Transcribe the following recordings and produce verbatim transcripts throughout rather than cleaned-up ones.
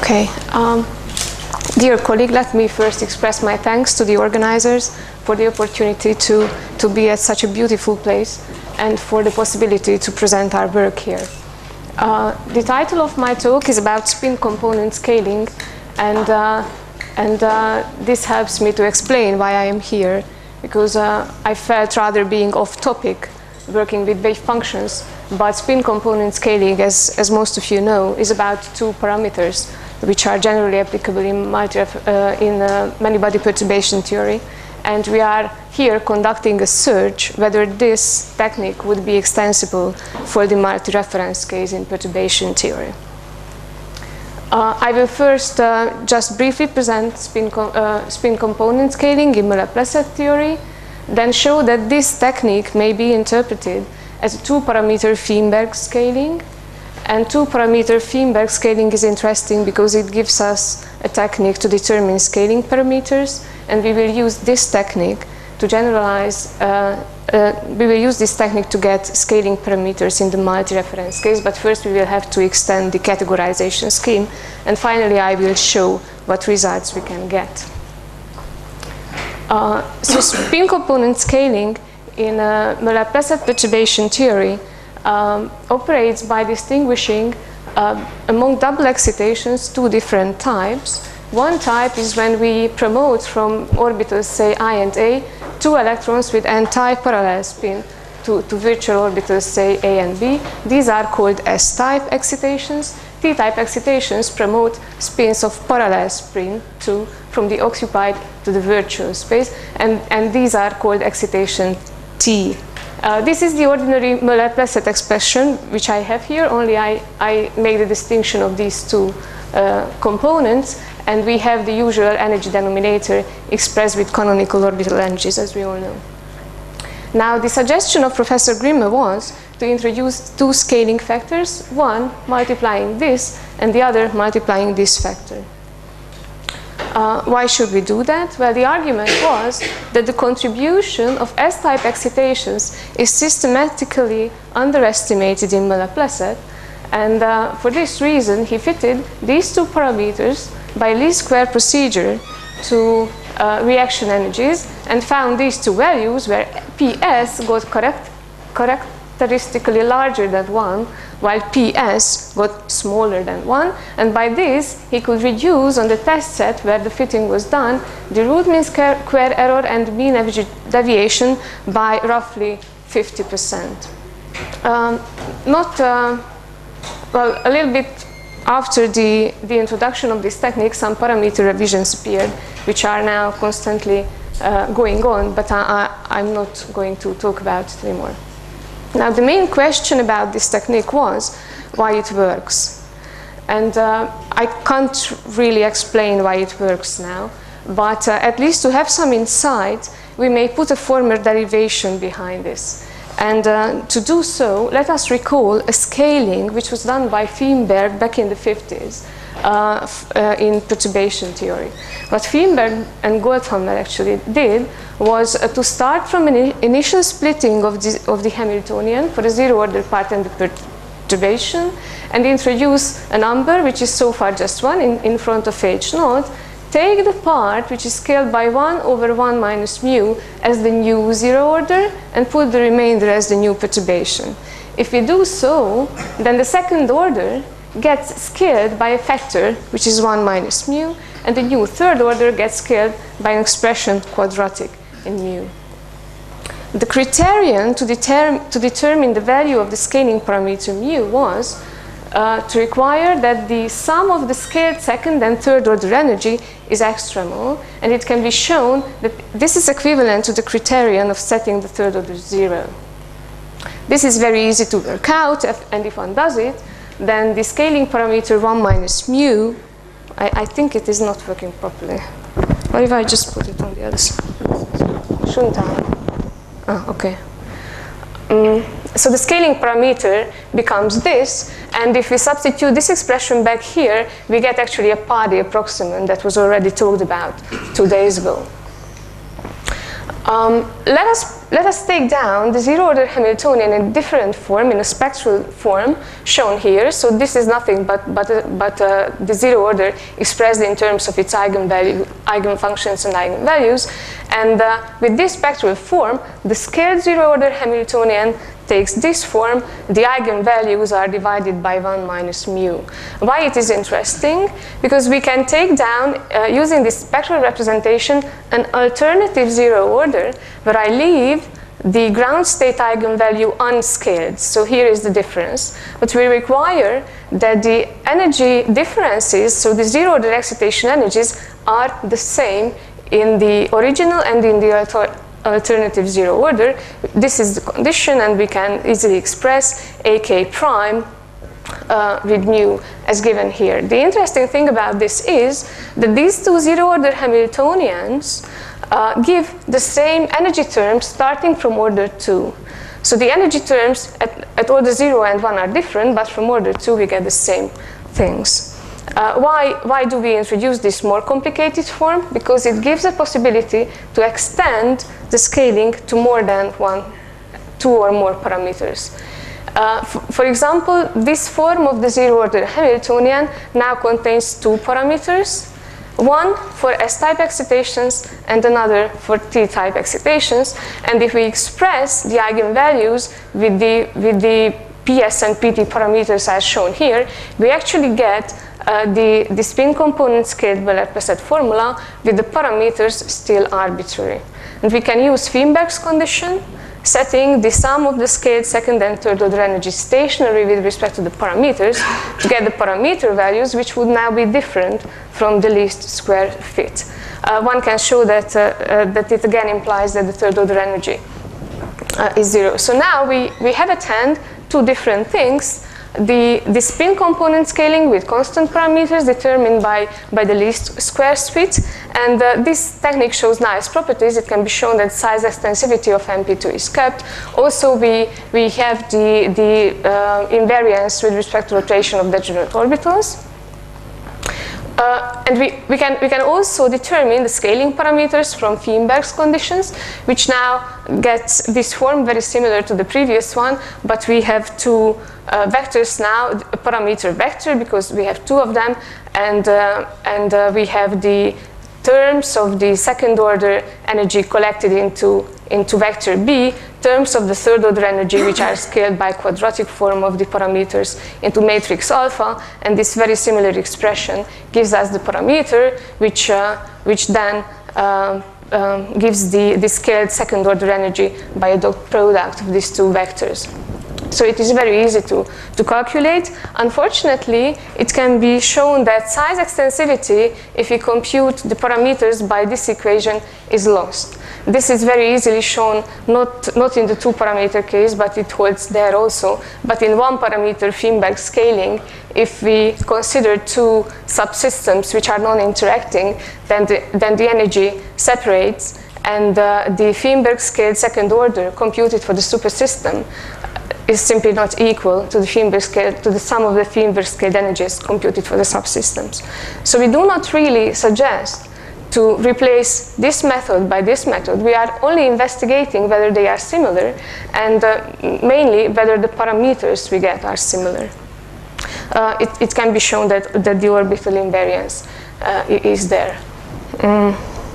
Okay. Um, dear colleague, let me first express my thanks to the organizers for the opportunity to, to be at such a beautiful place and for the possibility to present our work here. Uh, the title of my talk is about spin component scaling, and, uh, and uh, this helps me to explain why I am here, because uh, I felt rather being off topic working with wave functions, but spin component scaling, as, as most of you know, is about two parameters which are generally applicable in, multi, uh, in uh, many-body perturbation theory. And we are here conducting a search whether this technique would be extensible for the multi-reference case in perturbation theory. Uh, I will first uh, just briefly present spin, com uh, spin component scaling in Muller-Plesset theory, then show that this technique may be interpreted as a two-parameter Feinberg scaling. And two-parameter Feinberg scaling is interesting because it gives us a technique to determine scaling parameters, and we will use this technique to generalize, uh, uh, we will use this technique to get scaling parameters in the multi-reference case, but first we will have to extend the categorization scheme, and finally I will show what results we can get. Uh, so spin component scaling in uh, Muller-Plesset perturbation theory um, operates by distinguishing uh, among double excitations two different types. One type is when we promote from orbitals, say I and A, two electrons with anti-parallel spin to, to virtual orbitals, say A and B. These are called S-type excitations. T-type excitations promote spins of parallel spin to, from the occupied to the virtual space, and, and these are called excitation T. Uh, this is the ordinary Muller-Plesset expression, which I have here, only I, I make the distinction of these two uh, components, and we have the usual energy denominator expressed with canonical orbital energies, as we all know. Now, the suggestion of Professor Grimme was to introduce two scaling factors, one multiplying this and the other multiplying this factor. Uh, why should we do that? Well, the argument was that the contribution of S-type excitations is systematically underestimated in Muller-Plesset, and uh, for this reason he fitted these two parameters by least square procedure to uh, reaction energies and found these two values where P S got correct, characteristically larger than one, while P S got smaller than one, and by this he could reduce on the test set where the fitting was done the root mean square error and mean deviation by roughly fifty percent. Um, not, uh, well, a little bit after the, the introduction of this technique, some parameter revisions appeared, which are now constantly uh, going on, but I, I, I'm not going to talk about it anymore. Now, the main question about this technique was why it works. And uh, I can't really explain why it works now, but uh, at least to have some insight, we may put a formal derivation behind this. And uh, to do so, let us recall a scaling which was done by Feinberg back in the fifties uh, uh, in perturbation theory. What Feinberg and Goldhammer actually did was uh, to start from an initial splitting of the, of the Hamiltonian for the zero-order part and the perturbation, and introduce a number which is so far just one in, in front of H naught. Take the part which is scaled by one over one minus mu as the new zero order and put the remainder as the new perturbation. If we do so, then the second order gets scaled by a factor which is one minus mu, and the new third order gets scaled by an expression quadratic in mu. The criterion to, determ to determine the value of the scaling parameter mu was Uh, to require that the sum of the scaled second and third order energy is extramol, and it can be shown that this is equivalent to the criterion of setting the third order zero. This is very easy to work out, and if one does it, then the scaling parameter one minus mu, I, I think it is not working properly. What if I just put it on the other side? Shouldn't I? Ah, okay. Um, so the scaling parameter becomes this, and if we substitute this expression back here, we get actually a Pardee approximant that was already talked about two days ago. Um, let us let us take down the zero-order Hamiltonian in a different form, in a spectral form, shown here. So this is nothing but but uh, but uh, the zero order expressed in terms of its eigenvalue, eigenfunctions and eigenvalues. And uh, with this spectral form, the scaled zero-order Hamiltonian takes this form. The eigenvalues are divided by one minus mu. Why it is interesting? Because we can take down, uh, using this spectral representation, an alternative zero order where I leave the ground state eigenvalue unscaled. So here is the difference. But we require that the energy differences, so the zero order excitation energies, are the same in the original and in the alter alternative zero order. This is the condition, and we can easily express A k prime uh, with mu as given here. The interesting thing about this is that these two zero order Hamiltonians uh, give the same energy terms starting from order two. So the energy terms at, at order zero and one are different, but from order two we get the same things. Uh, why, why do we introduce this more complicated form? Because it gives a possibility to extend the scaling to more than one, two or more parameters. Uh, for example, this form of the zero-order Hamiltonian now contains two parameters, one for S-type excitations and another for T-type excitations. And if we express the eigenvalues with the, with the P S and P T parameters as shown here, we actually get Uh, the, the spin component scaled by Laplace formula with the parameters still arbitrary. And we can use Feinberg's condition, setting the sum of the scaled second and third order energy stationary with respect to the parameters to get the parameter values, which would now be different from the least square fit. Uh, one can show that, uh, uh, that it again implies that the third order energy uh, is zero. So now we, we have at hand two different things. The, the spin component scaling with constant parameters determined by, by the least square fit. And uh, this technique shows nice properties. It can be shown that size extensivity of M P two is kept. Also, we, we have the, the uh, invariance with respect to rotation of degenerate orbitals. Uh, and we, we, can, we can also determine the scaling parameters from Feinberg's conditions, which now gets this form very similar to the previous one, but we have two uh, vectors now, a parameter vector, because we have two of them, and, uh, and uh, we have the terms of the second order energy collected into, into vector B, terms of the third order energy which are scaled by quadratic form of the parameters into matrix alpha, and this very similar expression gives us the parameter which, uh, which then uh, um, gives the, the scaled second order energy by a dot product of these two vectors. So it is very easy to, to calculate. Unfortunately, it can be shown that size extensivity, if we compute the parameters by this equation, is lost. This is very easily shown, not, not in the two parameter case, but it holds there also. But in one parameter Feinberg scaling, if we consider two subsystems which are non-interacting, then the, then the energy separates, and uh, the Feinberg scaled second order computed for the supersystem is simply not equal to the Feinberg scale, to the sum of the Feinberg scaled energies computed for the subsystems. So we do not really suggest to replace this method by this method. We are only investigating whether they are similar, and uh, mainly whether the parameters we get are similar. Uh, it, it can be shown that, that the orbital invariance uh, is there. Mm.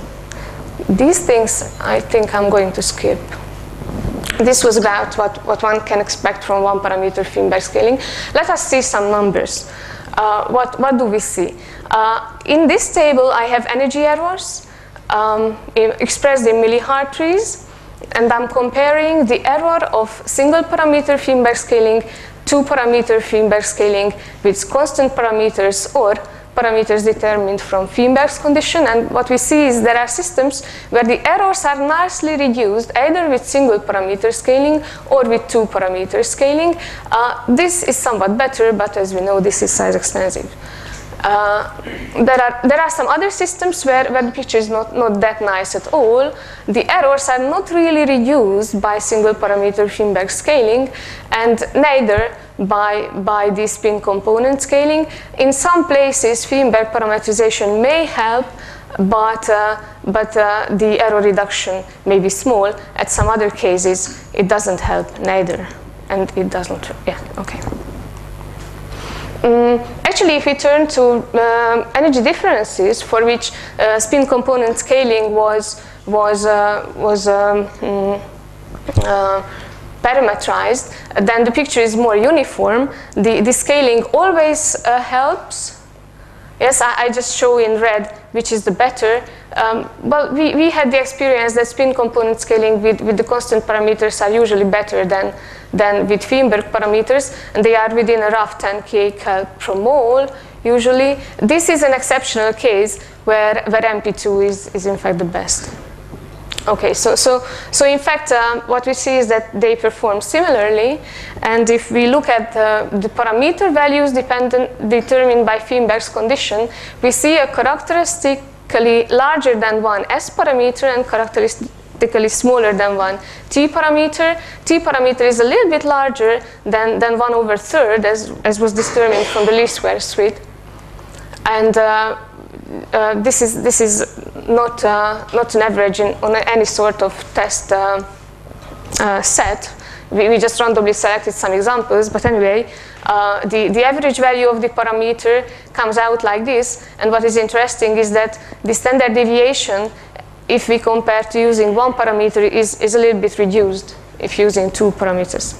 These things I think I'm going to skip. This was about what, what one can expect from one parameter Feinberg scaling. Let us see some numbers. Uh, what, what do we see? Uh, in this table, I have energy errors um, in, expressed in millihartries, and I'm comparing the error of single parameter Feinberg scaling, two parameter Feinberg scaling with constant parameters or parameters determined from Feinberg's condition. And what we see is there are systems where the errors are nicely reduced either with single parameter scaling or with two parameter scaling. Uh, this is somewhat better, but as we know, this is size extensive. Uh, there, are, there are some other systems where, where the picture is not, not that nice at all. The errors are not really reduced by single parameter Feinberg scaling, and neither by, by the spin component scaling. In some places, Feinberg parametrization may help but, uh, but uh, the error reduction may be small. At some other cases, it doesn't help neither, and it doesn't, yeah, okay. Um, actually, if we turn to um, energy differences for which uh, spin component scaling was, was, uh, was um, um, uh, parametrized, then the picture is more uniform. The, the scaling always uh, helps. Yes, I, I just show in red which is the better. Um, well, we, we had the experience that spin component scaling with, with the constant parameters are usually better than, than with Feinberg parameters, and they are within a rough ten K cal per mole usually. This is an exceptional case where, where M P two is, is in fact the best. Okay, so, so, so in fact, um, what we see is that they perform similarly, and if we look at the, the parameter values dependent, determined by Feinberg's condition, we see a characteristically larger than one S parameter and characteristically smaller than one T parameter. T parameter is a little bit larger than, than one over third, as, as was determined from the least square suite. And uh, Uh, this is this is not uh, not an average in, on any sort of test uh, uh, set. We, we just randomly selected some examples, but anyway, uh, the the average value of the parameter comes out like this. And what is interesting is that the standard deviation, if we compare to using one parameter, is is a little bit reduced if using two parameters.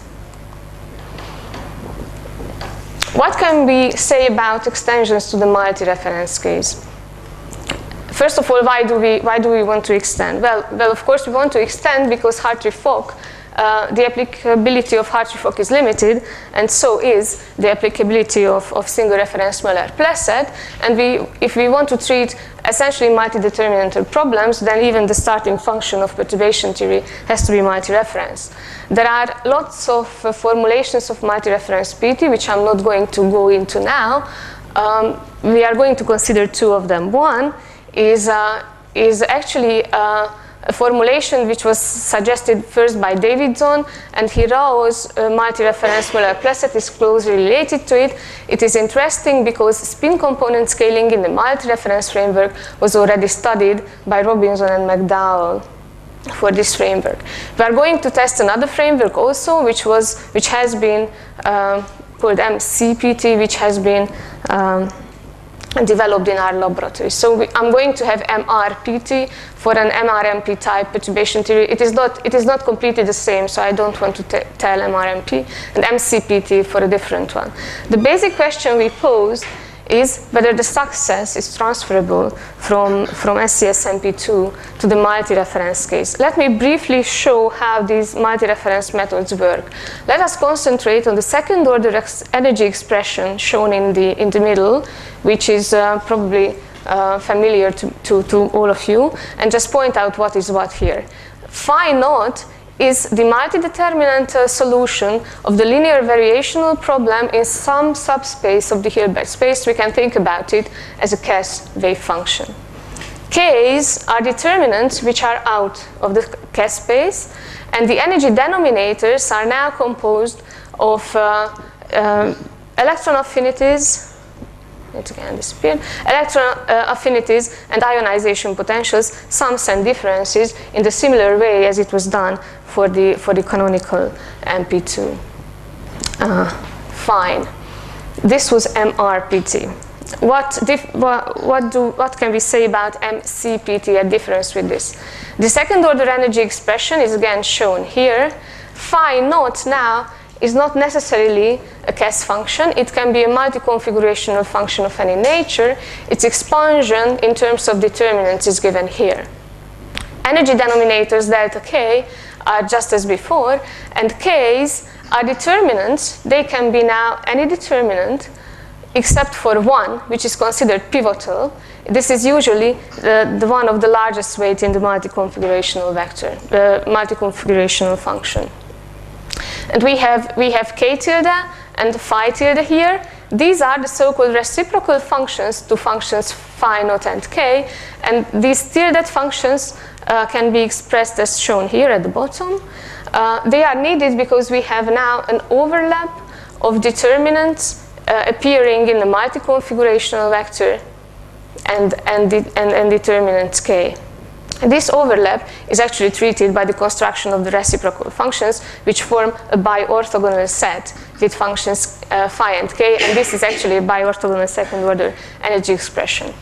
What can we say about extensions to the multi-reference case? First of all, why do we why do we want to extend? Well, well, of course, we want to extend because Hartree-Fock, uh, the applicability of Hartree-Fock is limited, and so is the applicability of, of single reference Muller-Plesset. And we, if we want to treat essentially multi-determinantal problems, then even the starting function of perturbation theory has to be multi-reference. There are lots of uh, formulations of multi-reference P T, which I'm not going to go into now. Um, we are going to consider two of them. One is, uh, is actually uh, a formulation which was suggested first by Davidson, and Hirau's uh, multi-reference Muller-Plesset is closely related to it. It is interesting because spin component scaling in the multi-reference framework was already studied by Robinson and McDowell for this framework. We are going to test another framework also, which, was, which has been uh, called M C P T, which has been um, developed in our laboratory. So we, I'm going to have M R P T for an M R M P type perturbation theory. It is not, it is not completely the same, so I don't want to tell M R M P, and M C P T for a different one. The basic question we pose is whether the success is transferable from, from S C S M P two to the multi-reference case. Let me briefly show how these multi-reference methods work. Let us concentrate on the second order ex energy expression shown in the, in the middle, which is uh, probably uh, familiar to, to, to all of you, and just point out what is what here. Phi naught is the multi-determinantal solution of the linear variational problem in some subspace of the Hilbert space. We can think about it as a K's wave function. K's are determinants which are out of the K space, and the energy denominators are now composed of uh, uh, electron affinities, it again disappeared, electron uh, affinities and ionization potentials, sums and differences in the similar way as it was done for the, for the canonical M P two. Uh, fine. This was M R P T. What, what, what, do, what can we say about M C P T at difference with this? The second order energy expression is again shown here. Phi naught now is not necessarily a K function. It can be a multi-configurational function of any nature. Its expansion in terms of determinants is given here. Energy denominators delta K are just as before, and K's are determinants. They can be now any determinant except for one, which is considered pivotal. This is usually the, the one of the largest weight in the multi-configurational vector, the multi-configurational function. And we have, we have K tilde and phi tilde here. These are the so-called reciprocal functions to functions phi naught and K. And these tilde functions uh, can be expressed as shown here at the bottom. Uh, they are needed because we have now an overlap of determinants uh, appearing in the multi-configurational vector and, and, de and, and determinant k. This overlap is actually treated by the construction of the reciprocal functions, which form a bi-orthogonal set with functions uh, phi and k, and this is actually a bi-orthogonal second-order energy expression.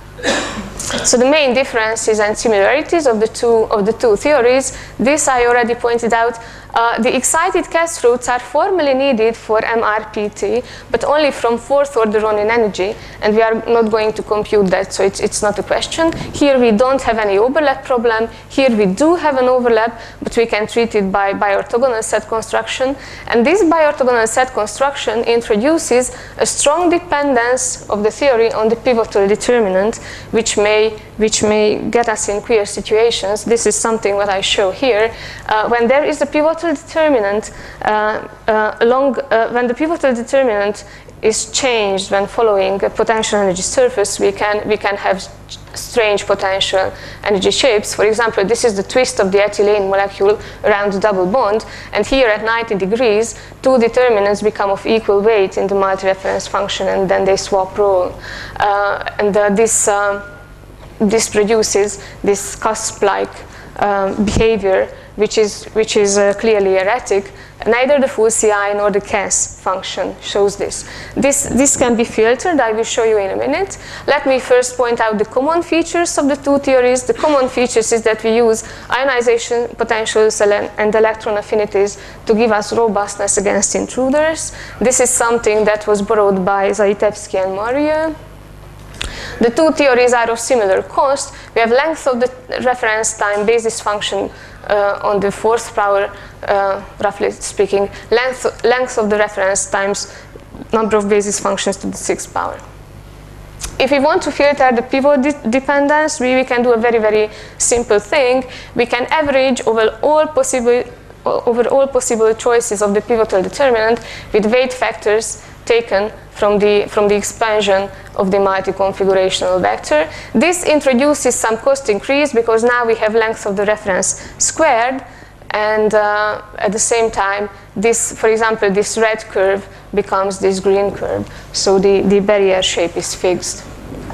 So the main differences and similarities of the two of the two theories, this I already pointed out. Uh, the excited Cass roots are formally needed for M R P T, but only from fourth order Ronin energy, and we are not going to compute that, so it's, it's not a question. Here we don't have any overlap problem. Here we do have an overlap, but we can treat it by bi-orthogonal set construction. And this bi-orthogonal set construction introduces a strong dependence of the theory on the pivotal determinant, which may, which may get us in queer situations. This is something that I show here. Uh, when there is a pivotal determinant uh, uh, along uh, when the pivotal determinant is changed when following a potential energy surface, we can we can have strange potential energy shapes. For example, this is the twist of the ethylene molecule around the double bond, and here at ninety degrees, two determinants become of equal weight in the multi-reference function, and then they swap role. Uh, and uh, this uh, this produces this cusp-like um, behavior, which is, which is uh, clearly erratic. Neither the full C I nor the Cass function shows this. this. This can be filtered, I will show you in a minute. Let me first point out the common features of the two theories. The common features is that we use ionization potentials and electron affinities to give us robustness against intruders. This is something that was borrowed by Zaitevsky and Maria. The two theories are of similar cost. We have length of the reference time basis function uh, on the fourth power, uh, roughly speaking, length, length of the reference times number of basis functions to the sixth power. If we want to filter the pivot de dependence, we, we can do a very, very simple thing. We can average over all possible, over all possible choices of the pivotal determinant with weight factors taken from the, from the expansion of the multi-configurational vector. This introduces some cost increase because now we have length of the reference squared, and uh, at the same time, this, for example, this red curve becomes this green curve, so the, the barrier shape is fixed.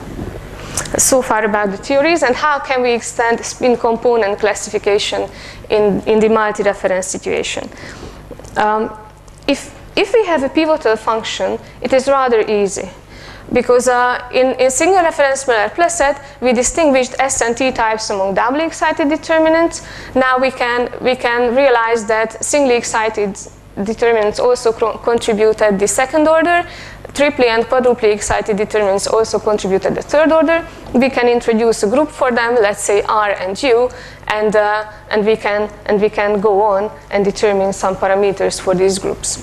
So far about the theories, and how can we extend spin component classification in, in the multi-reference situation. Um, if, if we have a pivotal function, it is rather easy, because uh, in, in single reference Miller-Plesset, we distinguished S and T types among doubly excited determinants. Now we can, we can realize that singly excited determinants also contributed the second order. Triply and quadruply excited determinants also contributed the third order. We can introduce a group for them, let's say R and U, and, uh, and, we can, and we can go on and determine some parameters for these groups.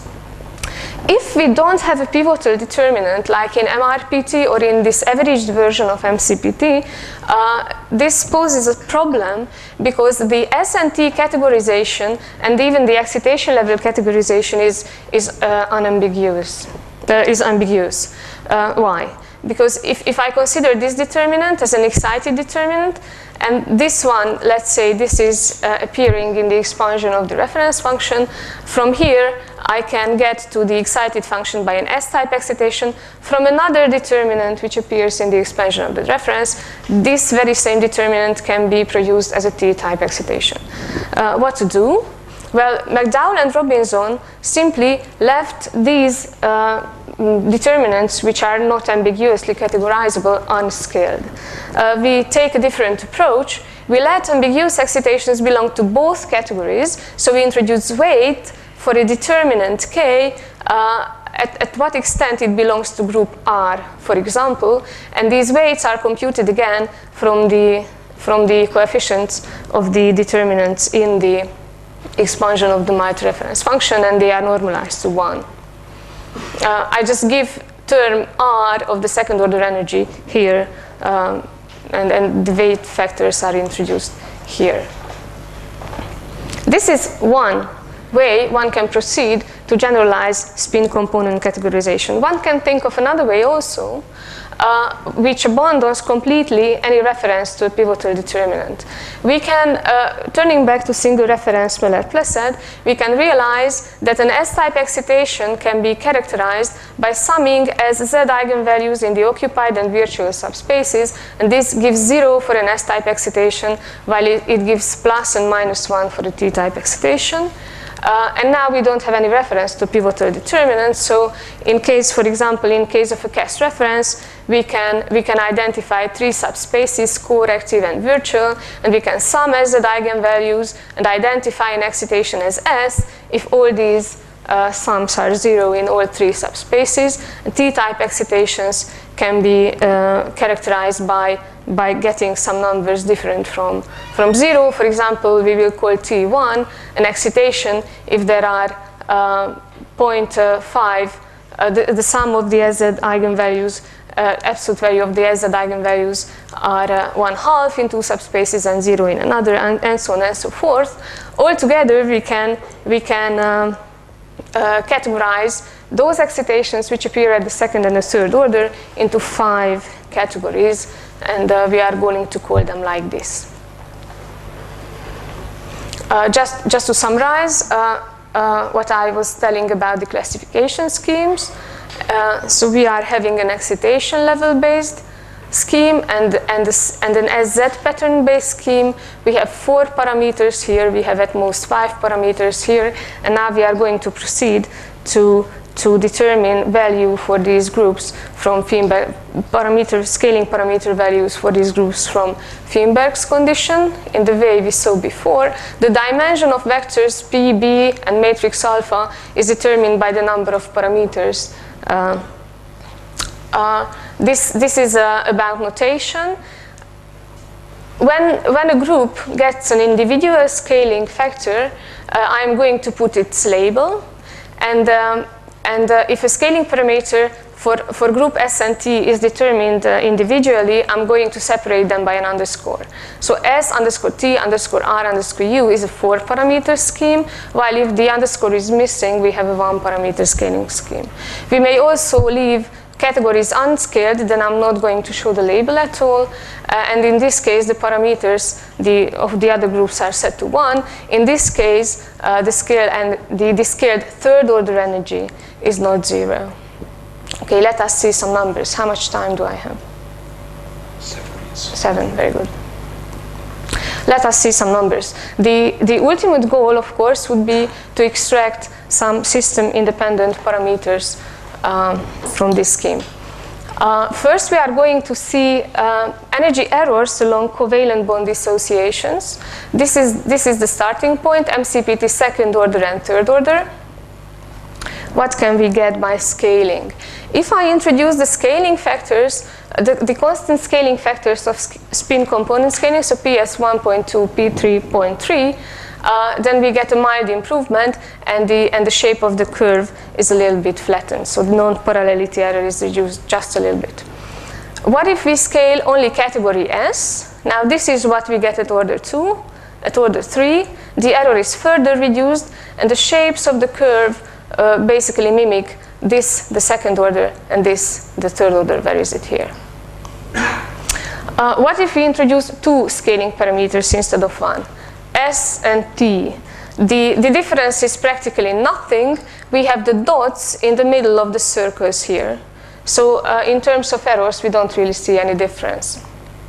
If we don't have a pivotal determinant, like in M R P T or in this averaged version of M C P T, uh, this poses a problem because the S and T categorization and even the excitation level categorization is, is uh, unambiguous. Uh, is ambiguous. Uh, why? Because if, if I consider this determinant as an excited determinant, and this one, let's say this is uh, appearing in the expansion of the reference function, from here I can get to the excited function by an S-type excitation from another determinant which appears in the expansion of the reference. This very same determinant can be produced as a T-type excitation. Uh, what to do? Well, McDowell and Robinson simply left these uh, determinants, which are not ambiguously categorizable, unscaled. Uh, we take a different approach. We let ambiguous excitations belong to both categories, so we introduce weight for a determinant K, uh, at, at what extent it belongs to group R, for example, and these weights are computed again from the, from the coefficients of the determinants in the expansion of the multi-reference function, and they are normalized to one. Uh, I just give term R of the second order energy here, um, and, and the weight factors are introduced here. This is one way one can proceed to generalize spin component categorization. One can think of another way also, uh, which abandons completely any reference to a pivotal determinant. We can, uh, turning back to single reference Muller-Placid, we can realize that an S-type excitation can be characterized by summing as Z eigenvalues in the occupied and virtual subspaces, and this gives zero for an S-type excitation, while it, it gives plus and minus one for the T-type excitation. Uh, and now we don't have any reference to pivotal determinants, so in case, for example, in case of a C A S reference, we can, we can identify three subspaces, core, active, and virtual, and we can sum as the eigenvalues and identify an excitation as S if all these uh, sums are zero in all three subspaces. T-type excitations can be uh, characterized by by getting some numbers different from, from zero. For example, we will call T one an excitation if there are uh, zero point five, uh, the, the sum of the S Z eigenvalues, uh, absolute value of the S Z eigenvalues are uh, one half in two subspaces and zero in another, and, and so on and so forth. Altogether, we can, we can um, uh, categorize those excitations which appear at the second and the third order into five categories, and uh, we are going to call them like this. Uh, just, just to summarize uh, uh, what I was telling about the classification schemes. Uh, so we are having an excitation level based scheme and, and, this, and an S Z pattern based scheme. We have four parameters here, we have at most five parameters here, and now we are going to proceed to to determine value for these groups from Feinberg parameter, scaling parameter values for these groups from Feinberg's condition in the way we saw before. The dimension of vectors P, B, and matrix alpha is determined by the number of parameters. Uh, uh, this, this is uh, about notation. When, when a group gets an individual scaling factor, uh, I'm going to put its label, and um, And uh, if a scaling parameter for, for group S and T is determined uh, individually, I'm going to separate them by an underscore. So S underscore T underscore R underscore U is a four parameter scheme, while if the underscore is missing, we have a one parameter scaling scheme. We may also leave categories unscaled, then I'm not going to show the label at all. Uh, and in this case, the parameters the, of the other groups are set to one. In this case, uh, the scale and the, the scaled third order energy is not zero. Okay, let us see some numbers. How much time do I have? Seven. Seven, very good. Let us see some numbers. The, the ultimate goal, of course, would be to extract some system-independent parameters um, from this scheme. Uh, first, we are going to see uh, energy errors along covalent bond dissociations. This is, this is the starting point, M C P T second order and third order. What can we get by scaling? If I introduce the scaling factors, the, the constant scaling factors of spin component scaling, so P S one point two, P three point three, uh, then we get a mild improvement, and the, and the shape of the curve is a little bit flattened. So the non-parallelity error is reduced just a little bit. What if we scale only category S? Now this is what we get at order two. At order three, the error is further reduced, and the shapes of the curve Uh, basically mimic this, the second order, and this, the third order. Where is it here? Uh, what if we introduce two scaling parameters instead of one? S and T. The, the difference is practically nothing. We have the dots in the middle of the circles here. So uh, in terms of errors, we don't really see any difference.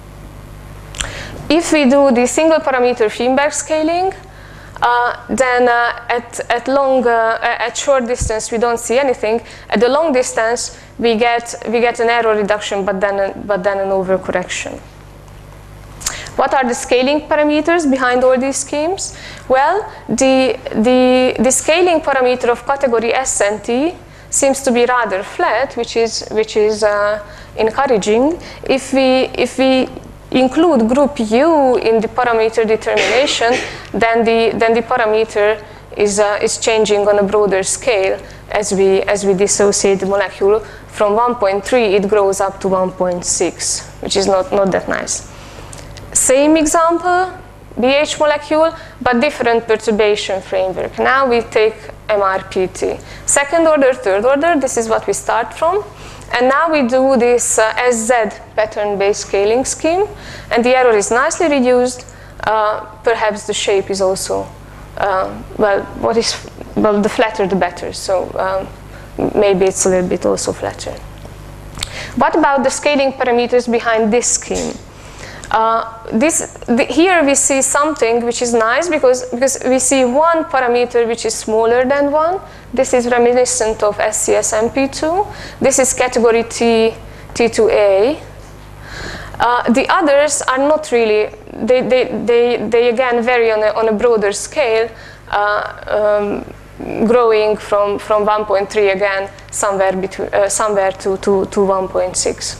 If we do the single parameter Feinberg scaling, Uh, then uh, at, at, long, uh, at short distance we don't see anything. At the long distance we get, we get an error reduction, but then, a, but then an overcorrection. What are the scaling parameters behind all these schemes? Well, the, the, the scaling parameter of category S and T seems to be rather flat, which is, which is uh, encouraging. If we, if we include group U in the parameter determination, then the, then the parameter is, uh, is changing on a broader scale as we, as we dissociate the molecule. From one point three, it grows up to one point six, which is not, not that nice. Same example, B H molecule, but different perturbation framework. Now we take M R P T. Second order, third order, this is what we start from. And now we do this uh, S Z pattern-based scaling scheme, and the error is nicely reduced. Uh, perhaps the shape is also, uh, well, what is, well, the flatter the better, so um, maybe it's a little bit also flatter. What about the scaling parameters behind this scheme? Uh, this, the, here we see something which is nice because, because we see one parameter which is smaller than one. This is reminiscent of S C S M P two. This is category T, T two A. Uh, the others are not really, they, they, they, they again vary on a, on a broader scale, uh, um, growing from, from one point three again somewhere, between, uh, somewhere to, to, to one point six.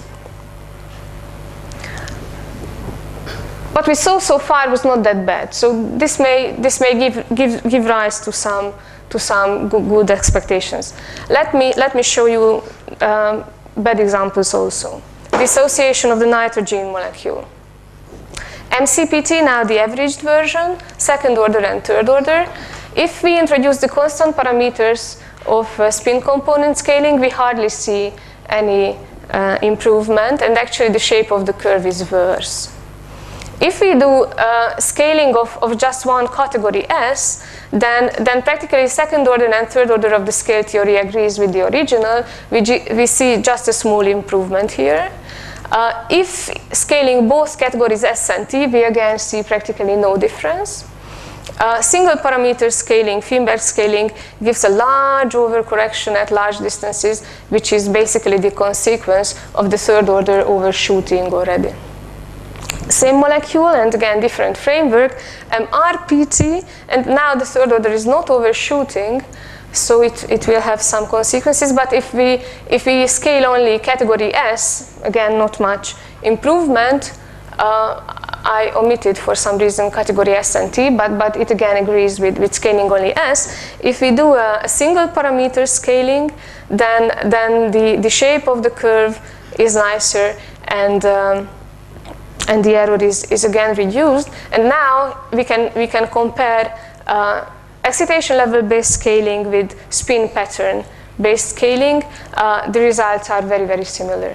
What we saw so far was not that bad, so this may, this may give, give, give rise to some, to some good, good expectations. Let me, let me show you um, bad examples also. Dissociation of the nitrogen molecule. M C P T, now the averaged version, second order and third order. If we introduce the constant parameters of uh, spin component scaling, we hardly see any uh, improvement, and actually the shape of the curve is worse. If we do uh, scaling of, of just one category S, then, then practically second order and third order of the scale theory agrees with the original. We, we see just a small improvement here. Uh, if scaling both categories S and T, we again see practically no difference. Uh, single parameter scaling, Finberg scaling, gives a large overcorrection at large distances, which is basically the consequence of the third order overshooting already. Same molecule, and again different framework, M R P T, and now the third order is not overshooting, so it, it will have some consequences. But if we, if we scale only category S, again not much improvement. Uh, I omitted for some reason category S and T, but, but it again agrees with, with scaling only S. If we do a, a single parameter scaling, then, then the, the shape of the curve is nicer, and um, and the error is, is again reduced. And now we can, we can compare uh, excitation level based scaling with spin pattern based scaling. Uh, the results are very, very similar.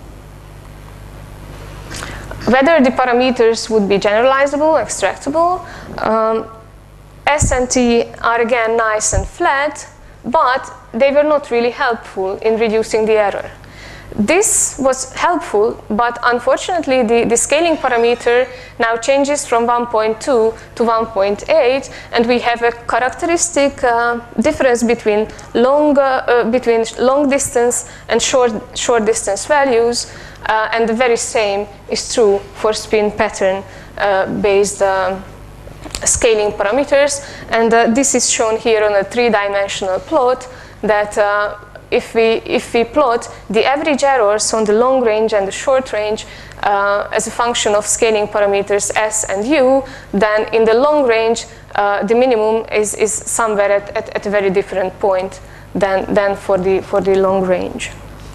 Whether the parameters would be generalizable, extractable, um, S and T are again nice and flat, but they were not really helpful in reducing the error. This was helpful, but unfortunately the, the scaling parameter now changes from one point two to one point eight, and we have a characteristic uh, difference between long, uh, uh, between long distance and short, short distance values, uh, and the very same is true for spin pattern uh, based uh, scaling parameters. And uh, this is shown here on a three-dimensional plot that uh, If we, if we plot the average errors on the long range and the short range uh, as a function of scaling parameters S and U, then in the long range, uh, the minimum is, is somewhere at, at, at a very different point than, than for, the, for the long range.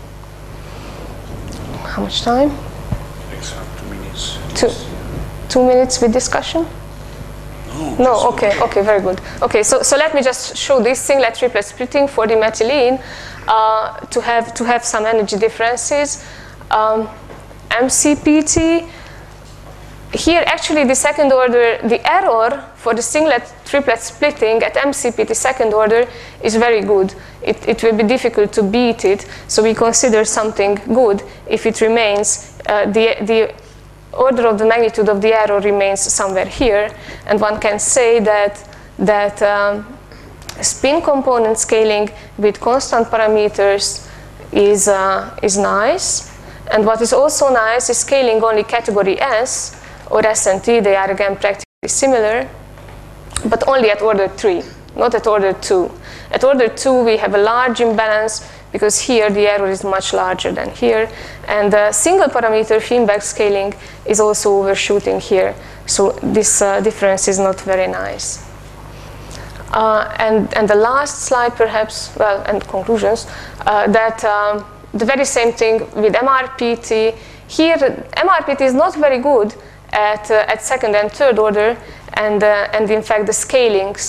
How much time? Next two minutes. Two, two minutes with discussion? No, No, okay, okay, very good. Okay, so, so let me just show this singlet triplet splitting for the methylene uh, to, have, to have some energy differences. Um, M C P T, here actually the second order, the error for the singlet triplet splitting at M C P T second order is very good. It, it will be difficult to beat it, so we consider something good if it remains, uh, the, the order of the magnitude of the error remains somewhere here, and one can say that, that um, spin component scaling with constant parameters is, uh, is nice. And what is also nice is scaling only category S or S and T. They are again practically similar, but only at order three, not at order two. At order two, we have a large imbalance because here the error is much larger than here. And the single parameter Finberg scaling is also overshooting here. So this uh, difference is not very nice. Uh, and, and the last slide perhaps, well, and conclusions, uh, that um, the very same thing with M R P T. Here, M R P T is not very good at, uh, at second and third order, and, uh, and in fact the scalings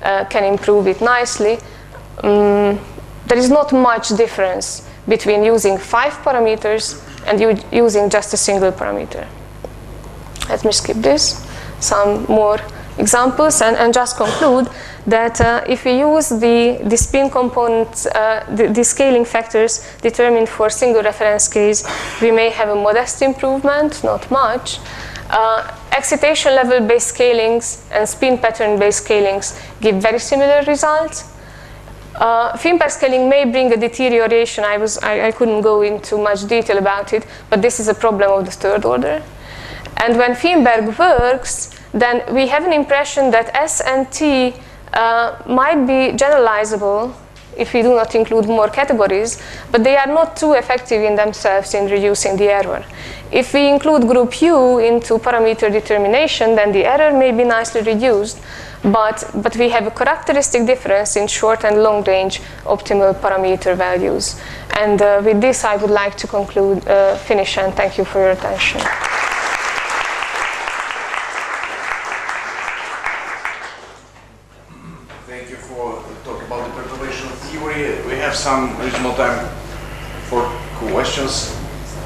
uh, can improve it nicely. Um, there is not much difference between using five parameters and u using just a single parameter. Let me skip this. Some more examples and, and just conclude that uh, if we use the, the spin components, uh, the, the scaling factors determined for single reference case, we may have a modest improvement, not much. Uh, excitation level based scalings and spin pattern based scalings give very similar results. Uh, Finberg scaling may bring a deterioration. I, was, I, I couldn't go into much detail about it, but this is a problem of the third order. And when Finberg works, then we have an impression that S and T uh, might be generalizable if we do not include more categories, but they are not too effective in themselves in reducing the error. If we include group U into parameter determination, then the error may be nicely reduced, but, but we have a characteristic difference in short and long range optimal parameter values. And uh, with this, I would like to conclude, uh, finish, and thank you for your attention. Thank you for talking about the perturbation theory. We have some reasonable time for questions.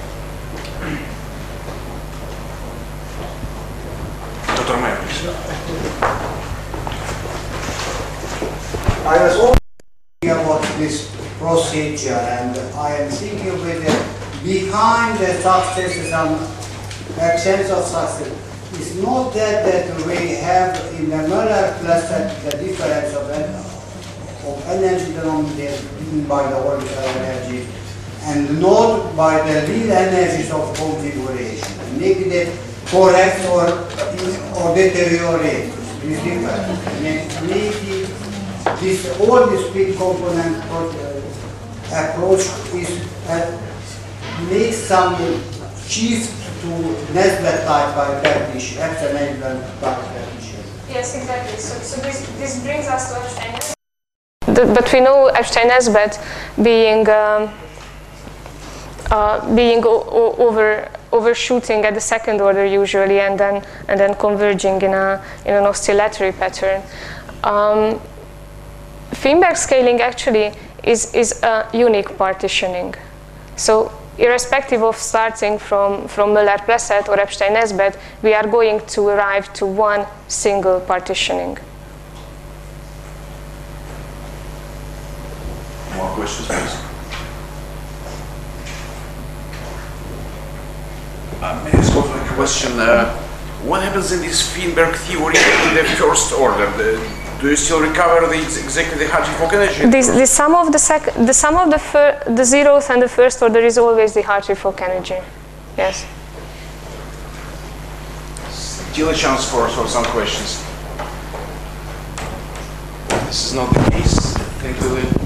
Doctor Meyer, please. I was also thinking about this procedure, and I am thinking with the, behind the success is some absence of success. It's not that that we have in the Müller cluster the difference of, of energy denominator given by the orbital energy, and not by the real energies of configuration. Negative, correct, or or deteriorate. This difference. And maybe this all the spin component uh, approach is uh, makes some shift to Nesbett type by partition, extra Nesbett type partition. Yes, exactly. So, so this, this brings us to Epstein-Nesbett. But we know Epstein-Nesbett being um, uh, being o over overshooting at the second order usually, and then and then converging in a in an oscillatory pattern. Um, Finberg scaling actually is is a unique partitioning. So irrespective of starting from, from Müller-Plesset or Epstein-Nesbett, we are going to arrive to one single partitioning. More questions, please. Uh, may I ask also a question? Uh, what happens in this Finberg theory in the first order? The, do you still recover the, exactly the Hartree-Fock energy? This, the sum of the sec, the sum of the fir, the zeroth and the first order is always the Hartree-Fock energy. Yes. Still a chance for, for some questions. This is not the case. Thank you.